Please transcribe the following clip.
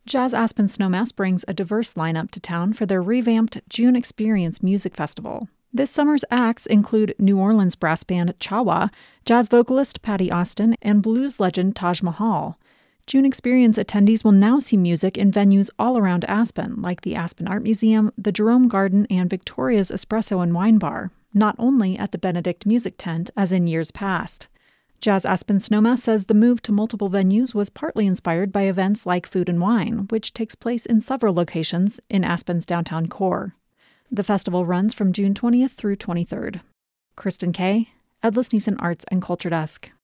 Jazz Aspen Snowmass brings a diverse lineup to town for their revamped June Experience Music Festival. This summer's acts include New Orleans brass band Chawa, jazz vocalist Patty Austin, and blues legend Taj Mahal. June Experience attendees will now see music in venues all around Aspen, like the Aspen Art Museum, the Jerome Garden, and Victoria's Espresso and Wine Bar, not only at the Benedict Music Tent as in years past. Jazz Aspen Snowmass says the move to multiple venues was partly inspired by events like Food and Wine, which takes place in several locations in Aspen's downtown core. The festival runs from June 20th through 23rd. Kristen Kay, Ed Nissan Arts and Culture Desk.